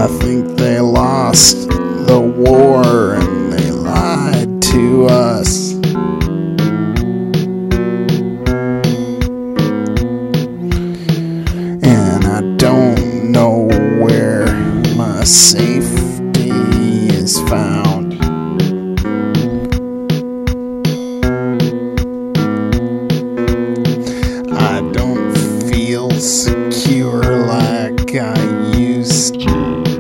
I think they lost the war and they lied to us. And I don't know where my safety is found. I don't feel secure like I used to.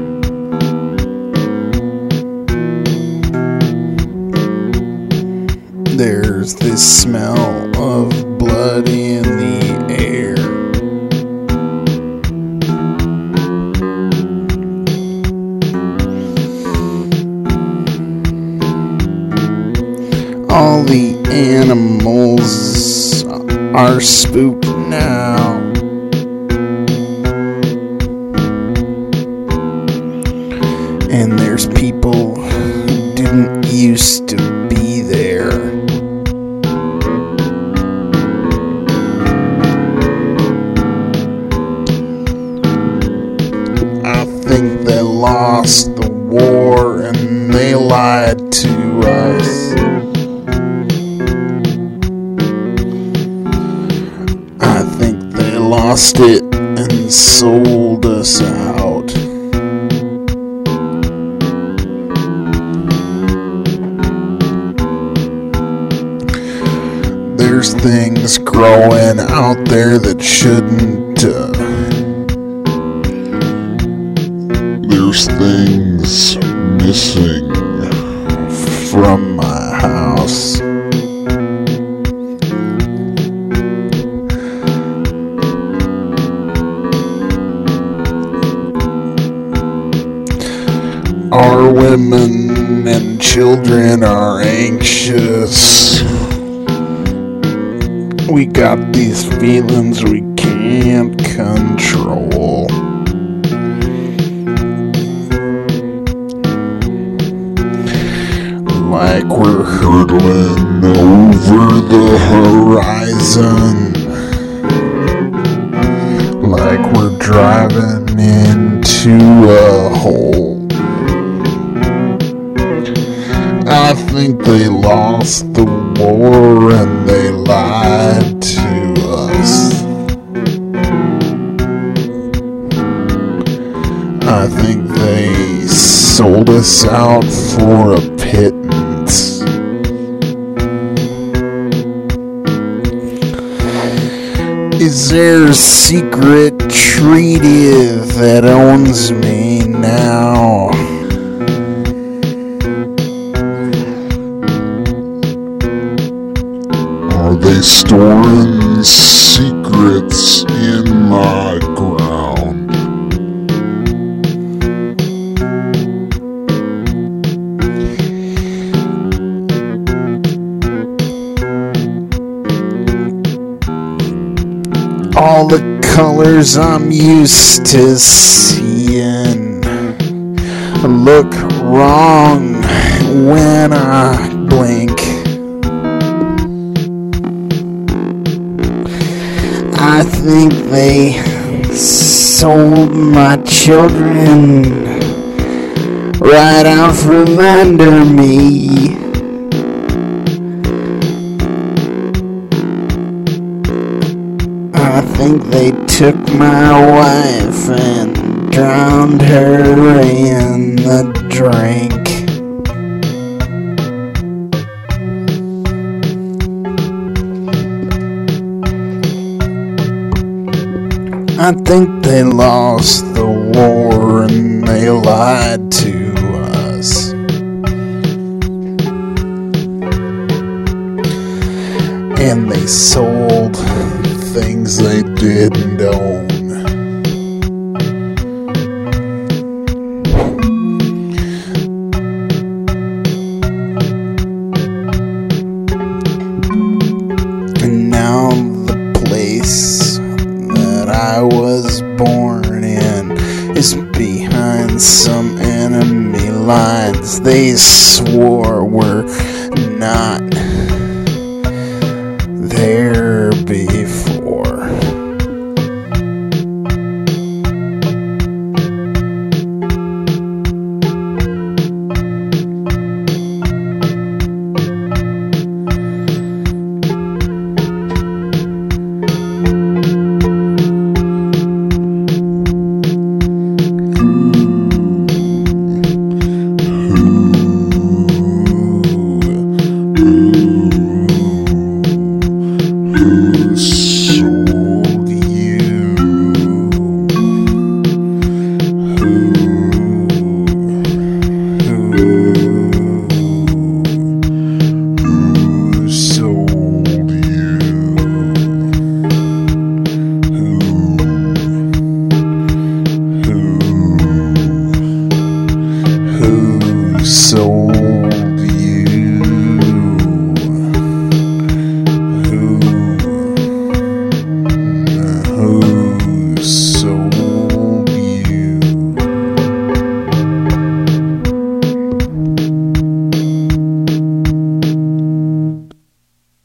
There's this smell of blood in the air. All the animals are spooked now. And there's people who didn't used to be there. I think they lost the war and they lied to us. I think they lost it and sold us out. There's things growing out there that shouldn't. There's things missing from my house. Our women and children are anxious. We got these feelings we can't control. Like we're hurtling over the horizon. Like we're driving into a hole. I think they lost the war and they lied to us. I think they sold us out for a pittance. Is there a secret treaty that owns me now? Are they storing secrets in my ground? All the colors I'm used to seeing look wrong when I blink. I think they sold my children right out from under me. I think they took my wife and drowned her in the drink. I think they lost the war and they lied to us. And they sold things they didn't own. And now the place that I was born in is behind some enemy lines they swore were not